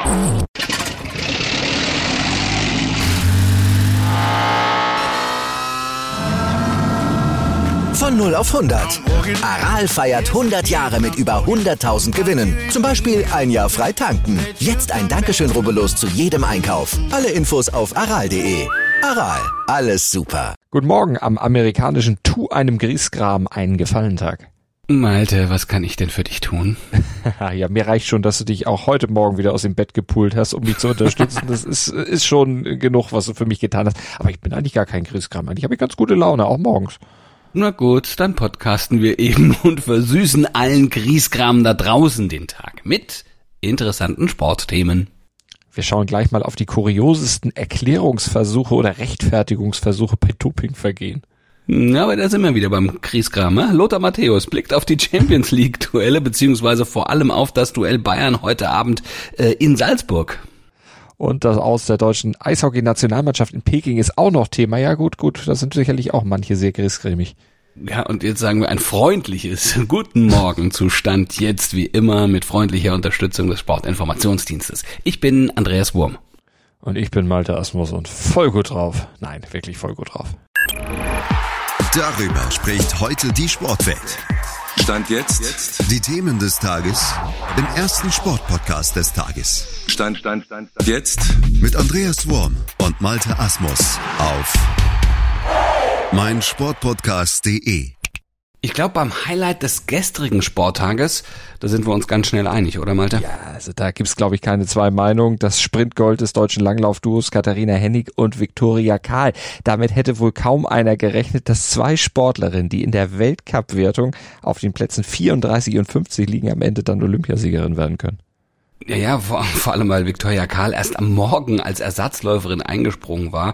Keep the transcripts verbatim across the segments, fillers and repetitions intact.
Von null auf hundert. Aral feiert hundert Jahre mit über hunderttausend Gewinnen. Zum Beispiel ein Jahr frei tanken. Jetzt ein Dankeschön, rubbellos zu jedem Einkauf. Alle Infos auf aral punkt de. Aral, alles super. Guten Morgen am amerikanischen Tu einem Griesgram einen Gefallentag. Malte, was kann ich denn für dich tun? Ja, mir reicht schon, dass du dich auch heute Morgen wieder aus dem Bett gepult hast, um mich zu unterstützen. Das ist, ist schon genug, was du für mich getan hast. Aber ich bin eigentlich gar kein Griesgram. Eigentlich habe ich ganz gute Laune, auch morgens. Na gut, dann podcasten wir eben und versüßen allen Griesgram da draußen den Tag mit interessanten Sportthemen. Wir schauen gleich mal auf die kuriosesten Erklärungsversuche oder Rechtfertigungsversuche bei Dopingvergehen. Ja, aber da sind wir wieder beim Griesgram. Ne? Lothar Matthäus blickt auf die Champions League Duelle, beziehungsweise vor allem auf das Duell Bayern heute Abend äh, in Salzburg. Und das Aus der deutschen Eishockey-Nationalmannschaft in Peking ist auch noch Thema. Ja gut, gut, da sind sicherlich auch manche sehr griesgrämig. Ja, und jetzt sagen wir ein freundliches Guten Morgen Zustand jetzt wie immer mit freundlicher Unterstützung des Sportinformationsdienstes. Ich bin Andreas Wurm. Und ich bin Malte Asmus und voll gut drauf. Nein, wirklich voll gut drauf. Darüber spricht heute die Sportwelt. Stand jetzt. Die Themen des Tages im ersten Sportpodcast des Tages. Stand, Stand, Stand, Stand. Jetzt. Mit Andreas Wurm und Malte Asmus auf meinsportpodcast punkt de. Ich glaube, beim Highlight des gestrigen Sporttages, da sind wir uns ganz schnell einig, oder Malte? Ja, also da gibt's, glaube ich, keine zwei Meinungen. Das Sprintgold des deutschen Langlaufduos Katharina Hennig und Viktoria Kahl. Damit hätte wohl kaum einer gerechnet, dass zwei Sportlerinnen, die in der Weltcup-Wertung auf den Plätzen vierunddreißig und fünfzig liegen, am Ende dann Olympiasiegerin werden können. Ja, ja, vor, vor allem, weil Viktoria Kahl erst am Morgen als Ersatzläuferin eingesprungen war.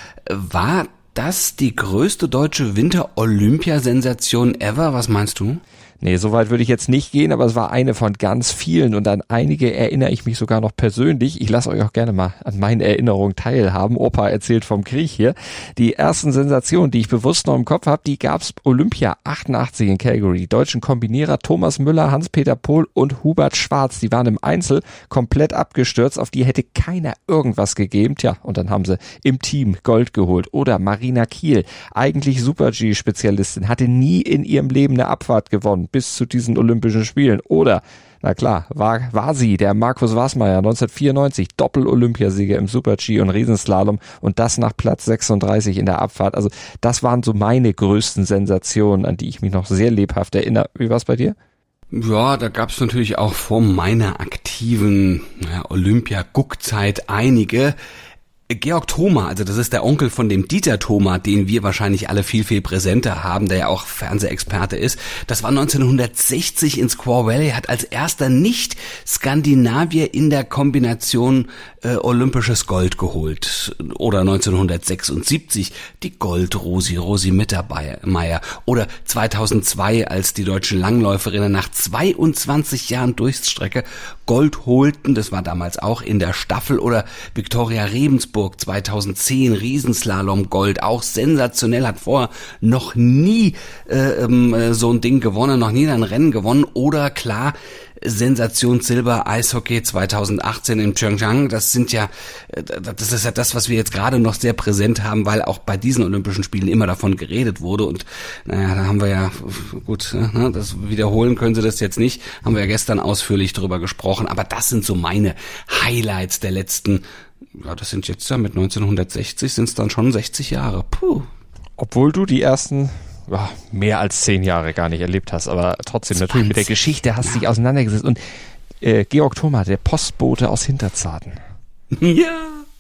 War das die größte deutsche Winter-Olympiasensation ever? Was meinst du? Nee, so weit würde ich jetzt nicht gehen, aber es war eine von ganz vielen und an einige erinnere ich mich sogar noch persönlich. Ich lasse euch auch gerne mal an meinen Erinnerungen teilhaben. Opa erzählt vom Krieg hier. Die ersten Sensationen, die ich bewusst noch im Kopf habe, die gab's Olympia achtundachtzig in Calgary. Die deutschen Kombinierer Thomas Müller, Hans-Peter Pohl und Hubert Schwarz, die waren im Einzel komplett abgestürzt. Auf die hätte keiner irgendwas gegeben. Tja, und dann haben sie im Team Gold geholt. Oder Marina Kiel, eigentlich Super-G-Spezialistin, hatte nie in ihrem Leben eine Abfahrt gewonnen bis zu diesen Olympischen Spielen. Oder, na klar, war, war sie, der Markus Wasmeier, neunzehnhundertvierundneunzig, Doppel-Olympiasieger im Super-G und Riesenslalom und das nach Platz sechsunddreißig in der Abfahrt. Also das waren so meine größten Sensationen, an die ich mich noch sehr lebhaft erinnere. Wie war's bei dir? Ja, da gab's natürlich auch vor meiner aktiven ja, Olympia-Guckzeit einige. Georg Thoma, also das ist der Onkel von dem Dieter Thoma, den wir wahrscheinlich alle viel, viel präsenter haben, der ja auch Fernsehexperte ist. Das war neunzehnhundertsechzig in Squaw Valley, hat als erster Nicht-Skandinavier in der Kombination äh, olympisches Gold geholt. Oder neunzehnhundertsechsundsiebzig die Gold-Rosi, Rosi Mittermeier. Oder zweitausendzwei, als die deutschen Langläuferinnen nach zweiundzwanzig Jahren Durststrecke Gold holten. Das war damals auch in der Staffel. Oder Viktoria Rebensburg zweitausendzehn, Riesenslalom Gold, auch sensationell, hat vorher noch nie äh, äh, so ein Ding gewonnen, noch nie ein Rennen gewonnen. Oder klar, Sensation Silber Eishockey zweitausendachtzehn in Pyeongchang, das sind ja, das ist ja das, was wir jetzt gerade noch sehr präsent haben, weil auch bei diesen Olympischen Spielen immer davon geredet wurde und naja, da haben wir ja, gut, ne, das wiederholen können sie das jetzt nicht, haben wir ja gestern ausführlich drüber gesprochen, aber das sind so meine Highlights der letzten, ja, das sind jetzt ja mit neunzehnhundertsechzig sind es dann schon sechzig Jahre, puh. Obwohl du die ersten ja, mehr als zehn Jahre gar nicht erlebt hast, aber trotzdem zwanzig natürlich mit der Geschichte hast ja. dich auseinandergesetzt. Und äh, Georg Thoma, der Postbote aus Hinterzarten. Ja.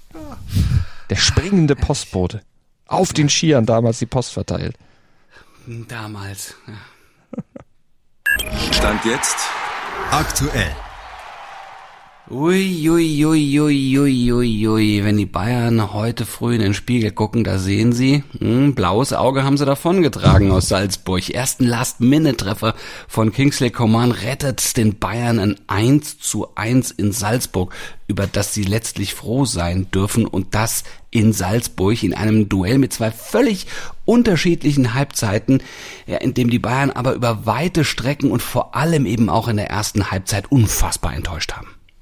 Der springende Postbote. Auf den Skiern damals die Post verteilt. Damals. Ja. Stand jetzt. Aktuell. Ui, ui, ui, ui, ui, ui, ui. Wenn die Bayern heute früh in den Spiegel gucken, da sehen sie, hm, blaues Auge haben sie davongetragen aus Salzburg. Ersten Last-Minute-Treffer von Kingsley Coman rettet den Bayern ein eins zu eins in Salzburg, über das sie letztlich froh sein dürfen, und das in Salzburg in einem Duell mit zwei völlig unterschiedlichen Halbzeiten, ja, in dem die Bayern aber über weite Strecken und vor allem eben auch in der ersten Halbzeit unfassbar enttäuscht haben.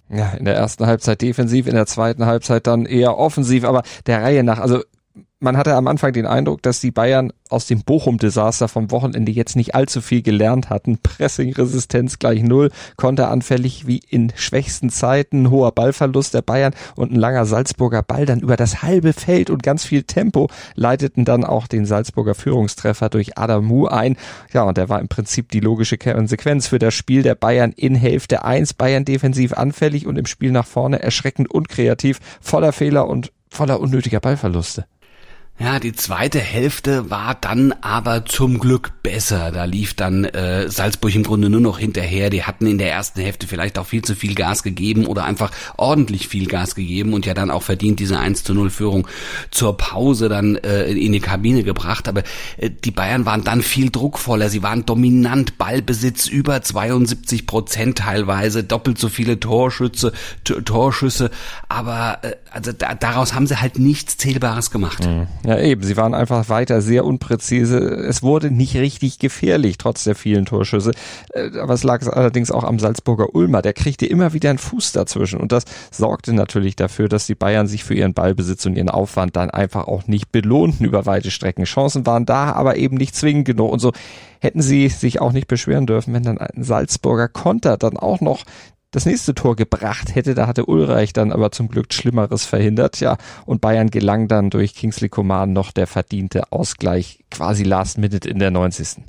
Ja, in der ersten Halbzeit defensiv, in der zweiten Halbzeit dann eher offensiv, aber der Reihe nach, also man hatte am Anfang den Eindruck, dass die Bayern aus dem Bochum-Desaster vom Wochenende jetzt nicht allzu viel gelernt hatten. Pressing-Resistenz gleich null, konteranfällig wie in schwächsten Zeiten, hoher Ballverlust der Bayern und ein langer Salzburger Ball dann über das halbe Feld und ganz viel Tempo leiteten dann auch den Salzburger Führungstreffer durch Adamu ein. Ja, und der war im Prinzip die logische Konsequenz für das Spiel der Bayern in Hälfte eins. Bayern defensiv anfällig und im Spiel nach vorne erschreckend unkreativ, voller Fehler und voller unnötiger Ballverluste. Ja, die zweite Hälfte war dann aber zum Glück besser. Da lief dann äh, Salzburg im Grunde nur noch hinterher. Die hatten in der ersten Hälfte vielleicht auch viel zu viel Gas gegeben oder einfach ordentlich viel Gas gegeben und ja dann auch verdient diese eins zu null Führung zur Pause dann äh, in die Kabine gebracht. Aber äh, die Bayern waren dann viel druckvoller. Sie waren dominant, Ballbesitz über zweiundsiebzig Prozent teilweise, doppelt so viele Torschüsse, T- Torschüsse. Aber äh, also da, daraus haben sie halt nichts Zählbares gemacht. Mhm. Ja eben, sie waren einfach weiter sehr unpräzise. Es wurde nicht richtig gefährlich, trotz der vielen Torschüsse. Aber es lag allerdings auch am Salzburger Ulmer. Der kriegte immer wieder einen Fuß dazwischen. Und das sorgte natürlich dafür, dass die Bayern sich für ihren Ballbesitz und ihren Aufwand dann einfach auch nicht belohnten über weite Strecken. Chancen waren da, aber eben nicht zwingend genug. Und so hätten sie sich auch nicht beschweren dürfen, wenn dann ein Salzburger Konter dann auch noch das nächste Tor gebracht hätte. Da hatte Ulreich dann aber zum Glück Schlimmeres verhindert. Ja, und Bayern gelang dann durch Kingsley Coman noch der verdiente Ausgleich, quasi last minute in der neunzigsten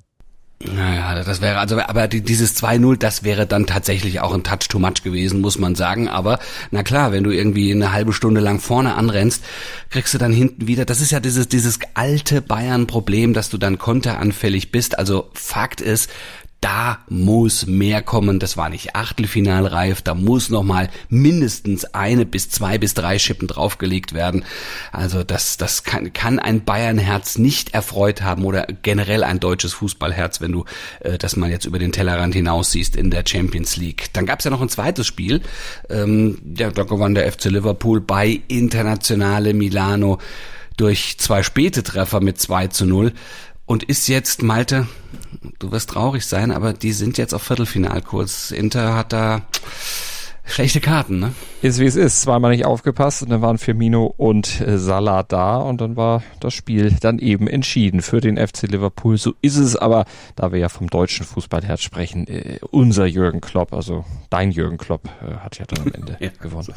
Naja, das wäre, also, aber dieses zwei null, das wäre dann tatsächlich auch ein Touch too much gewesen, muss man sagen. Aber, na klar, wenn du irgendwie eine halbe Stunde lang vorne anrennst, kriegst du dann hinten wieder, das ist ja dieses, dieses alte Bayern-Problem, dass du dann konteranfällig bist. Also, Fakt ist, da muss mehr kommen. Das war nicht achtelfinalreif. Da muss noch mal mindestens eine bis zwei bis drei Schippen draufgelegt werden. Also das, das kann, kann ein Bayernherz nicht erfreut haben oder generell ein deutsches Fußballherz, wenn du äh, das mal jetzt über den Tellerrand hinaus siehst in der Champions League. Dann gab's ja noch ein zweites Spiel. Ähm, ja, da gewann der F C Liverpool bei Internazionale Milano durch zwei späte Treffer mit zwei zu null. Und ist jetzt, Malte, du wirst traurig sein, aber die sind jetzt auf Viertelfinalkurs. Inter hat da schlechte Karten, ne? Ist wie es ist, zweimal nicht aufgepasst und dann waren Firmino und äh, Salah da und dann war das Spiel dann eben entschieden für den F C Liverpool. So ist es, aber da wir ja vom deutschen Fußballherz sprechen, äh, unser Jürgen Klopp, also dein Jürgen Klopp, äh, hat ja dann am Ende ja gewonnen.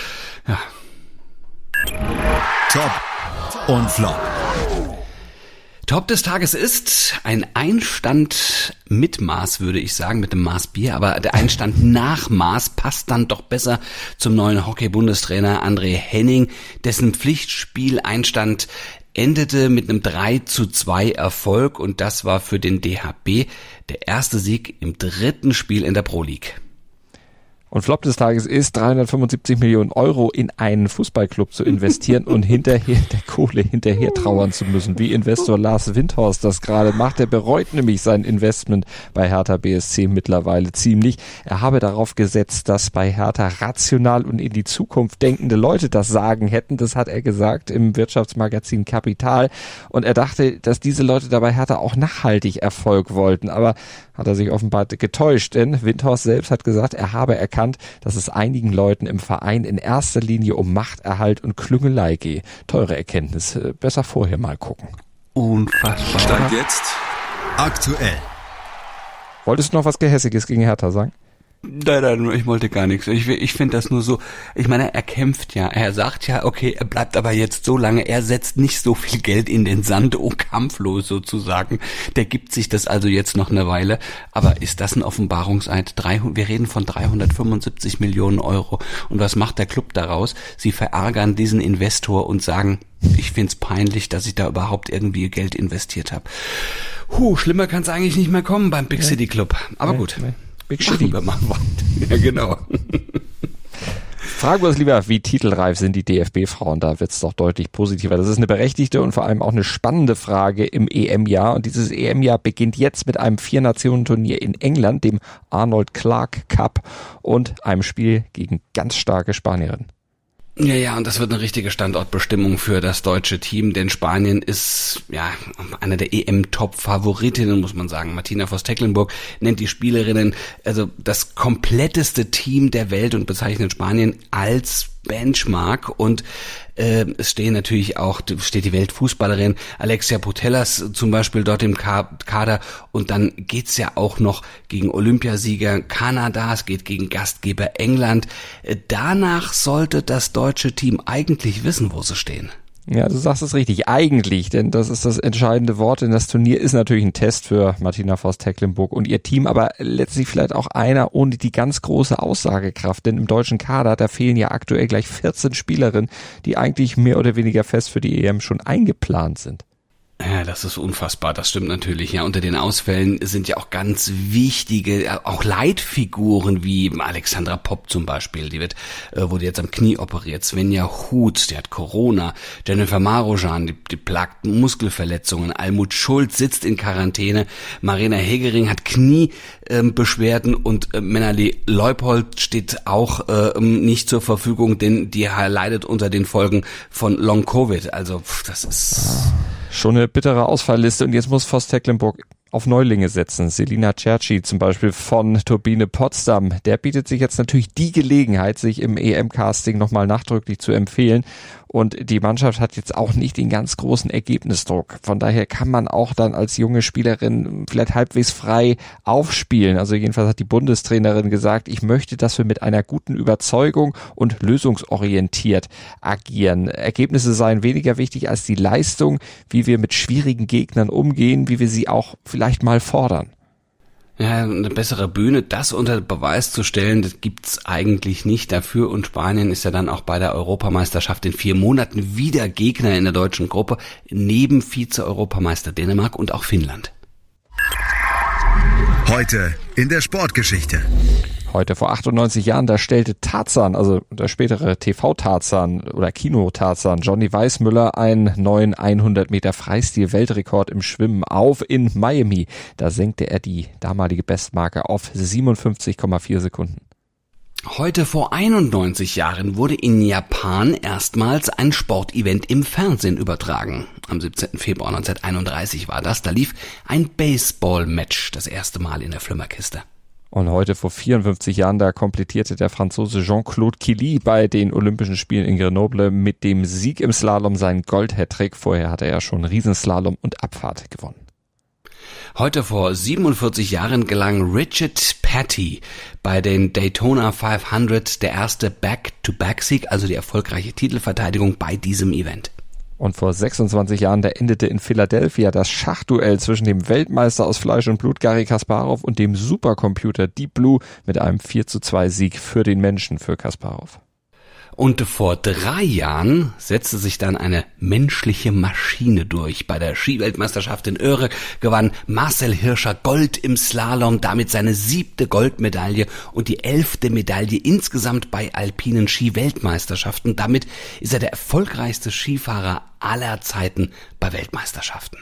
Ja. Top und Flop. Top des Tages ist ein Einstand mit Maß, würde ich sagen, mit dem Maß Bier, aber der Einstand nach Maß passt dann doch besser zum neuen Hockey-Bundestrainer André Henning, dessen Pflichtspiel-Einstand endete mit einem drei zu zwei Erfolg und das war für den D H B der erste Sieg im dritten Spiel in der Pro League. Und Flop des Tages ist, dreihundertfünfundsiebzig Millionen Euro in einen Fußballclub zu investieren und hinterher der Kohle hinterher trauern zu müssen, wie Investor Lars Windhorst das gerade macht. Er bereut nämlich sein Investment bei Hertha B S C mittlerweile ziemlich. Er habe darauf gesetzt, dass bei Hertha rational und in die Zukunft denkende Leute das Sagen hätten. Das hat er gesagt im Wirtschaftsmagazin Kapital. Und er dachte, dass diese Leute dabei Hertha auch nachhaltig Erfolg wollten. Aber hat er sich offenbar getäuscht, denn Windhorst selbst hat gesagt, er habe erkannt, dass es einigen Leuten im Verein in erster Linie um Machterhalt und Klüngelei gehe. Teure Erkenntnis. Besser vorher mal gucken. Unfassbar. Stand jetzt aktuell. Wolltest du noch was Gehässiges gegen Hertha sagen? Nein, nein, ich wollte gar nichts. Ich, ich finde das nur so, ich meine, er kämpft ja, er sagt ja, okay, er bleibt aber jetzt so lange, er setzt nicht so viel Geld in den Sand, oh, kampflos sozusagen, der gibt sich das also jetzt noch eine Weile, aber ist das ein Offenbarungseid? dreihundert, wir reden von dreihundertfünfundsiebzig Millionen Euro und was macht der Club daraus? Sie verärgern diesen Investor und sagen, ich find's peinlich, dass ich da überhaupt irgendwie Geld investiert habe. Huh, schlimmer kann's eigentlich nicht mehr kommen beim Big City Club, aber nee, gut. Nee. Big Shitty. Wir machen weiter. Ja, genau. Fragen wir uns lieber, wie titelreif sind die D F B-Frauen? Da wird's doch deutlich positiver. Das ist eine berechtigte und vor allem auch eine spannende Frage im E M-Jahr. Und dieses E M-Jahr beginnt jetzt mit einem Vier-Nationen-Turnier in England, dem Arnold Clark Cup und einem Spiel gegen ganz starke Spanierinnen. Ja, ja, und das wird eine richtige Standortbestimmung für das deutsche Team, denn Spanien ist ja eine der E M-Top-Favoritinnen, muss man sagen. Martina Voss-Tecklenburg nennt die Spielerinnen also das kompletteste Team der Welt und bezeichnet Spanien als Benchmark, und äh, es stehen natürlich auch, steht die Weltfußballerin Alexia Putellas zum Beispiel dort im Kader, und dann geht's ja auch noch gegen Olympiasieger Kanada, es geht gegen Gastgeber England. Danach sollte das deutsche Team eigentlich wissen, wo sie stehen. Ja, du sagst es richtig, eigentlich, denn das ist das entscheidende Wort, denn das Turnier ist natürlich ein Test für Martina Voss-Tecklenburg und ihr Team, aber letztlich vielleicht auch einer ohne die ganz große Aussagekraft, denn im deutschen Kader, da fehlen ja aktuell gleich vierzehn Spielerinnen, die eigentlich mehr oder weniger fest für die E M schon eingeplant sind. Ja, das ist unfassbar, das stimmt natürlich. Ja, unter den Ausfällen sind ja auch ganz wichtige, auch Leitfiguren wie Alexandra Popp zum Beispiel, die wird, äh, wurde jetzt am Knie operiert. Svenja Huth, die hat Corona. Jennifer Marujan, die, die plagt Muskelverletzungen. Almut Schulz sitzt in Quarantäne. Marina Hegering hat Kniebeschwerden ähm, und äh, Menali Leupold steht auch äh, nicht zur Verfügung, denn die leidet unter den Folgen von Long Covid. Also pff, das ist... Schon eine bittere Ausfallliste, und jetzt muss Voss-Tecklenburg auf Neulinge setzen. Selina Cerci zum Beispiel von Turbine Potsdam, der bietet sich jetzt natürlich die Gelegenheit, sich im E M-Casting nochmal nachdrücklich zu empfehlen. Und die Mannschaft hat jetzt auch nicht den ganz großen Ergebnisdruck. Von daher kann man auch dann als junge Spielerin vielleicht halbwegs frei aufspielen. Also jedenfalls hat die Bundestrainerin gesagt, ich möchte, dass wir mit einer guten Überzeugung und lösungsorientiert agieren. Ergebnisse seien weniger wichtig als die Leistung, wie wir mit schwierigen Gegnern umgehen, wie wir sie auch vielleicht mal fordern. Ja, eine bessere Bühne, das unter Beweis zu stellen, das gibt's eigentlich nicht dafür, und Spanien ist ja dann auch bei der Europameisterschaft in vier Monaten wieder Gegner in der deutschen Gruppe, neben Vize-Europameister Dänemark und auch Finnland. Heute in der Sportgeschichte. Heute vor achtundneunzig Jahren, da stellte Tarzan, also der spätere T V-Tarzan oder Kino-Tarzan, Johnny Weissmuller, einen neuen hundert Meter Freistil-Weltrekord im Schwimmen auf in Miami. Da senkte er die damalige Bestmarke auf siebenundfünfzig Komma vier Sekunden. Heute vor einundneunzig Jahren wurde in Japan erstmals ein Sportevent im Fernsehen übertragen. Am siebzehnten Februar neunzehnhunderteinunddreißig war das. Da lief ein Baseball-Match das erste Mal in der Flimmerkiste. Und heute vor vierundfünfzig Jahren, da komplettierte der Franzose Jean-Claude Killy bei den Olympischen Spielen in Grenoble mit dem Sieg im Slalom seinen Gold-Hattrick. Vorher hatte er ja schon Riesenslalom und Abfahrt gewonnen. Heute vor siebenundvierzig Jahren gelang Richard Petty bei den Daytona fünfhundert der erste Back-to-Back-Sieg, also die erfolgreiche Titelverteidigung bei diesem Event. Und vor sechsundzwanzig Jahren, da endete in Philadelphia das Schachduell zwischen dem Weltmeister aus Fleisch und Blut Garry Kasparov und dem Supercomputer Deep Blue mit einem vier zu zwei Sieg für den Menschen, für Kasparov. Und vor drei Jahren setzte sich dann eine menschliche Maschine durch. Bei der Skiweltmeisterschaft in Öre gewann Marcel Hirscher Gold im Slalom, damit seine siebte Goldmedaille und die elfte Medaille insgesamt bei alpinen Skiweltmeisterschaften. Damit ist er der erfolgreichste Skifahrer aller Zeiten bei Weltmeisterschaften.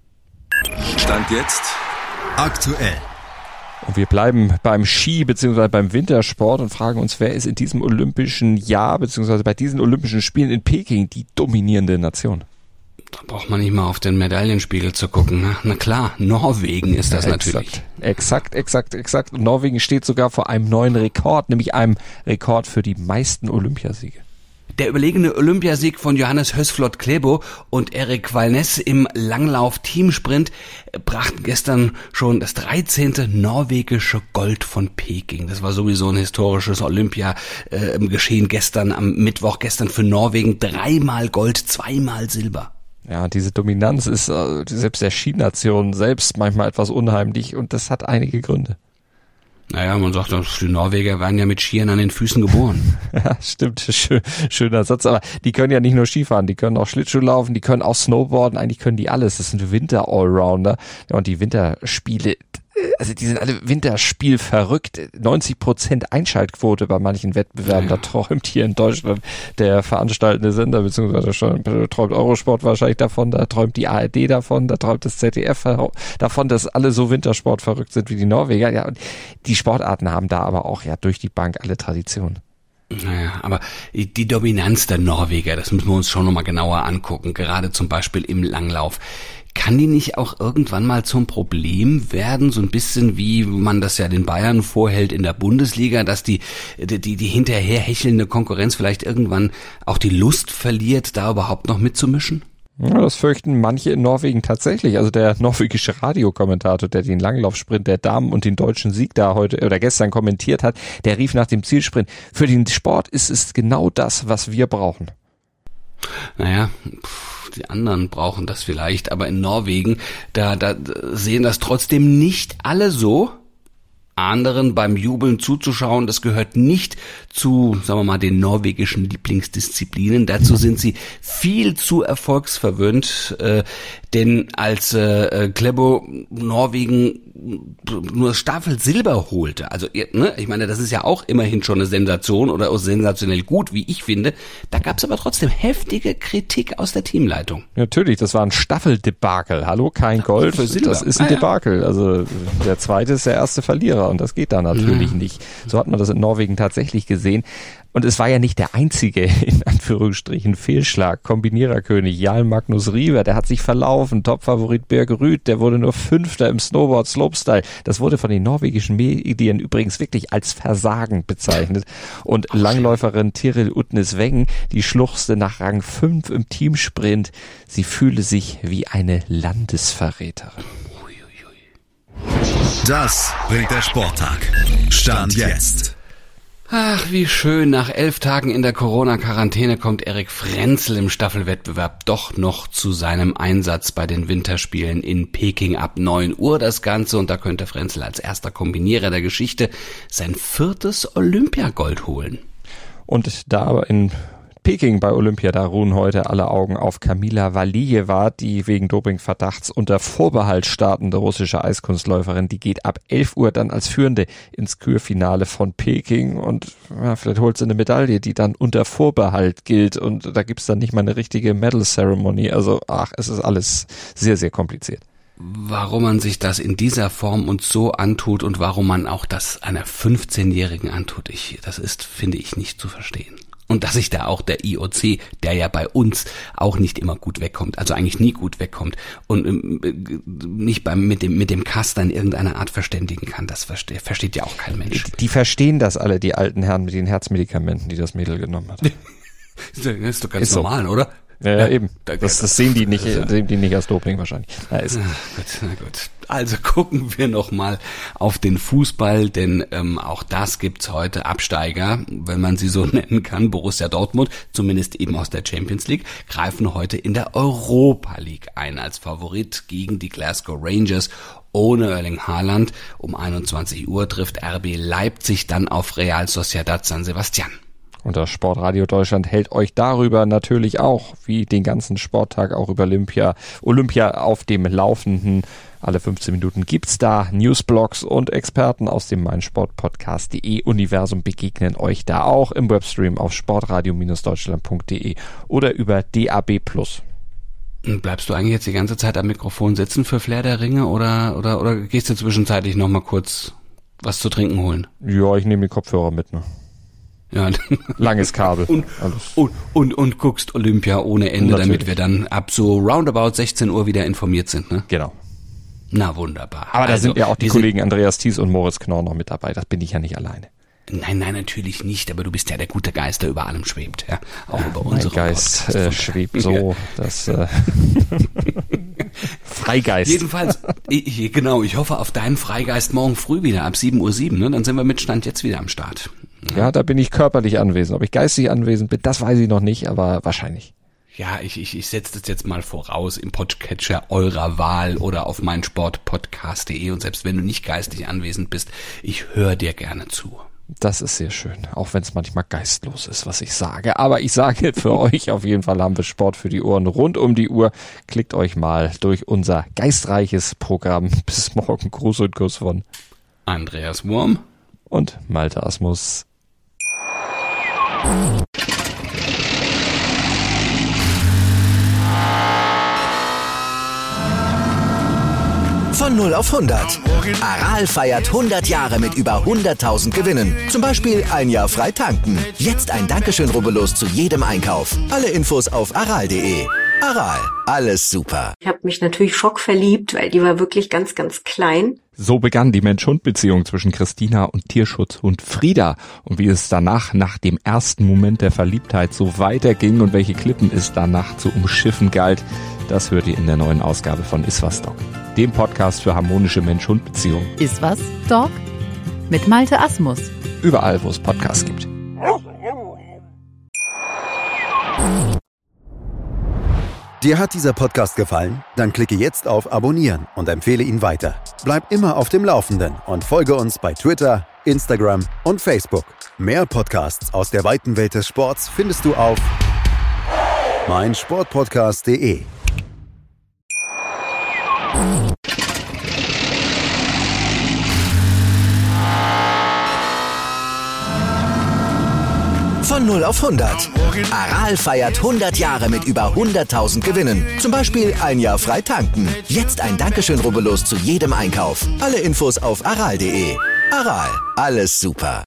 Stand jetzt aktuell. Und wir bleiben beim Ski bzw. beim Wintersport und fragen uns, wer ist in diesem olympischen Jahr bzw. bei diesen Olympischen Spielen in Peking die dominierende Nation? Da braucht man nicht mal auf den Medaillenspiegel zu gucken. Ne? Na klar, Norwegen ist das ja, natürlich. Exakt, exakt, exakt. Und Norwegen steht sogar vor einem neuen Rekord, nämlich einem Rekord für die meisten Olympiasiege. Der überlegene Olympiasieg von Johannes Hösflot Klæbo und Erik Valnes im Langlauf-Teamsprint brachten gestern schon das dreizehnte norwegische Gold von Peking. Das war sowieso ein historisches Olympia-Geschehen äh, gestern am Mittwoch. Gestern für Norwegen dreimal Gold, zweimal Silber. Ja, diese Dominanz ist äh, selbst der Skination selbst manchmal etwas unheimlich, und das hat einige Gründe. Naja, man sagt, die Norweger werden ja mit Skiern an den Füßen geboren. Ja, stimmt, schön, schöner Satz. Aber die können ja nicht nur Skifahren, die können auch Schlittschuh laufen, die können auch Snowboarden, eigentlich können die alles. Das sind Winter-Allrounder. Ja, und die Winterspiele, also die sind alle Winterspiel verrückt. neunzig Prozent Einschaltquote bei manchen Wettbewerben. Ja. Da träumt hier in Deutschland der veranstaltende Sender, beziehungsweise schon träumt Eurosport wahrscheinlich davon, da träumt die A R D davon, da träumt das Z D F davon, dass alle so Wintersport verrückt sind wie die Norweger. Ja, und die Sportarten haben da aber auch ja durch die Bank alle Traditionen. Naja, aber die Dominanz der Norweger, das müssen wir uns schon nochmal genauer angucken, gerade zum Beispiel im Langlauf. Kann die nicht auch irgendwann mal zum Problem werden, so ein bisschen wie man das ja den Bayern vorhält in der Bundesliga, dass die, die, die hinterher hechelnde Konkurrenz vielleicht irgendwann auch die Lust verliert, da überhaupt noch mitzumischen? Ja, das fürchten manche in Norwegen tatsächlich. Also der norwegische Radiokommentator, der den Langlaufsprint der Damen und den deutschen Sieg da heute oder gestern kommentiert hat, der rief nach dem Zielsprint: Für den Sport ist es genau das, was wir brauchen. Naja, die anderen brauchen das vielleicht, aber in Norwegen, da, da sehen das trotzdem nicht alle so. Anderen beim Jubeln zuzuschauen, das gehört nicht zu, sagen wir mal, den norwegischen Lieblingsdisziplinen. Dazu sind sie viel zu erfolgsverwöhnt, äh, denn als äh, Klæbo Norwegen nur Staffel Silber holte, also ne, ich meine, das ist ja auch immerhin schon eine Sensation oder auch sensationell gut, wie ich finde, da gab es aber trotzdem heftige Kritik aus der Teamleitung. Natürlich, das war ein Staffeldebakel. Hallo, kein Gold, für Silber. Das ist ein ah, ja. Debakel. Also der zweite ist der erste Verlierer und das geht da natürlich ja. nicht. So hat man das in Norwegen tatsächlich gesehen. Und es war ja nicht der einzige, in Anführungsstrichen, Fehlschlag. Kombiniererkönig Jarl Magnus Riiber, der hat sich verlaufen. Topfavorit Birger Rüth, der wurde nur Fünfter im Snowboard-Slopestyle. Das wurde von den norwegischen Medien übrigens wirklich als Versagen bezeichnet. Und Langläuferin Tiril Utnes-Wengen, die schluchzte nach Rang fünf im Teamsprint. Sie fühle sich wie eine Landesverräterin. Das bringt der Sporttag. Stand jetzt. Ach, wie schön. Nach elf Tagen in der Corona-Quarantäne kommt Erik Frenzel im Staffelwettbewerb doch noch zu seinem Einsatz bei den Winterspielen in Peking ab neun Uhr das Ganze. Und da könnte Frenzel als erster Kombinierer der Geschichte sein viertes Olympiagold holen. Und da in Peking bei Olympia, da ruhen heute alle Augen auf Kamila Valijewa, die wegen Dopingverdachts unter Vorbehalt startende russische Eiskunstläuferin. Die geht ab elf Uhr dann als Führende ins Kürfinale von Peking und ja, vielleicht holt sie eine Medaille, die dann unter Vorbehalt gilt und da gibt's dann nicht mal eine richtige Medal Ceremony. Also ach, es ist alles sehr, sehr kompliziert. Warum man sich das in dieser Form und so antut und warum man auch das einer fünfzehnjährigen antut, ich, das ist, finde ich, nicht zu verstehen. Und dass sich da auch der I O C, der ja bei uns auch nicht immer gut wegkommt, also eigentlich nie gut wegkommt und äh, nicht beim mit dem mit dem Caster in irgendeiner Art verständigen kann, das versteht, versteht ja auch kein Mensch. Die verstehen das alle, die alten Herren mit den Herzmedikamenten, die das Mädel genommen hat. Das ist doch ganz ist normal, so. oder? Ja, ja, eben. Das, das sehen die nicht, sehen die nicht als Doping wahrscheinlich. Na, ist. Na gut, na gut. Also gucken wir noch mal auf den Fußball, denn ähm, auch das gibt's heute. Absteiger, wenn man sie so nennen kann. Borussia Dortmund, zumindest eben aus der Champions League, greifen heute in der Europa League ein als Favorit gegen die Glasgow Rangers. Ohne Erling Haaland. Um einundzwanzig Uhr trifft R B Leipzig dann auf Real Sociedad San Sebastian. Und das Sportradio Deutschland hält euch darüber natürlich auch, wie den ganzen Sporttag, auch über Olympia, Olympia auf dem Laufenden. Alle fünfzehn Minuten gibt's da Newsblogs und Experten aus dem meinsportpodcast punkt de Universum begegnen euch da auch im Webstream auf sportradio Deutschland punkt de oder über D A B plus. Bleibst du eigentlich jetzt die ganze Zeit am Mikrofon sitzen für Flair der Ringe oder, oder, oder gehst du zwischenzeitlich noch mal kurz was zu trinken holen? Ja, ich nehme die Kopfhörer mit, ne? Ja. Langes Kabel. Und, und, und, und guckst Olympia ohne Ende, natürlich, damit wir dann ab so roundabout sechzehn Uhr wieder informiert sind, ne? Genau. Na, wunderbar. Aber da also, sind ja auch die Kollegen Andreas Thies und Moritz Knorr noch mit dabei. Das bin ich ja nicht alleine. Nein, nein, natürlich nicht. Aber du bist ja der gute Geist, der über allem schwebt. Ja, auch ja, über mein unsere Geist äh, schwebt so, dass äh, Freigeist. Jedenfalls, ich, genau, ich hoffe auf deinen Freigeist morgen früh wieder ab sieben Uhr sieben. Ne? Dann sind wir mit Stand jetzt wieder am Start. Ja. ja, da bin ich körperlich anwesend. Ob ich geistig anwesend bin, das weiß ich noch nicht, aber wahrscheinlich. Ja, ich, ich, ich setze das jetzt mal voraus im Podcatcher eurer Wahl oder auf meinsportpodcast punkt de und selbst wenn du nicht geistig anwesend bist, ich höre dir gerne zu. Das ist sehr schön, auch wenn es manchmal geistlos ist, was ich sage. Aber ich sage für euch, auf jeden Fall haben wir Sport für die Ohren rund um die Uhr. Klickt euch mal durch unser geistreiches Programm. Bis morgen. Gruß und Kuss von Andreas Wurm und Malte Asmus. Von null auf hundert. Aral feiert hundert Jahre mit über hunderttausend Gewinnen. Zum Beispiel ein Jahr frei tanken. Jetzt ein Dankeschön, rubbellos zu jedem Einkauf. Alle Infos auf aral punkt de. Aral, alles super. Ich habe mich natürlich schockverliebt, weil die war wirklich ganz, ganz klein. So begann die Mensch-Hund-Beziehung zwischen Christina und Tierschutzhund Frieda. Und wie es danach, nach dem ersten Moment der Verliebtheit, so weiterging und welche Klippen es danach zu umschiffen galt, das hört ihr in der neuen Ausgabe von Iswas Dog, dem Podcast für harmonische Mensch-Hund-Beziehungen. Iswas Dog mit Malte Asmus. Überall, wo es Podcasts gibt. Dir hat dieser Podcast gefallen? Dann klicke jetzt auf Abonnieren und empfehle ihn weiter. Bleib immer auf dem Laufenden und folge uns bei Twitter, Instagram und Facebook. Mehr Podcasts aus der weiten Welt des Sports findest du auf mein Sportpodcast punkt de. Von null auf hundert. Aral feiert hundert Jahre mit über hunderttausend Gewinnen. Zum Beispiel ein Jahr frei tanken. Jetzt ein Dankeschön, rubbellos zu jedem Einkauf. Alle Infos auf aral punkt de. Aral, alles super.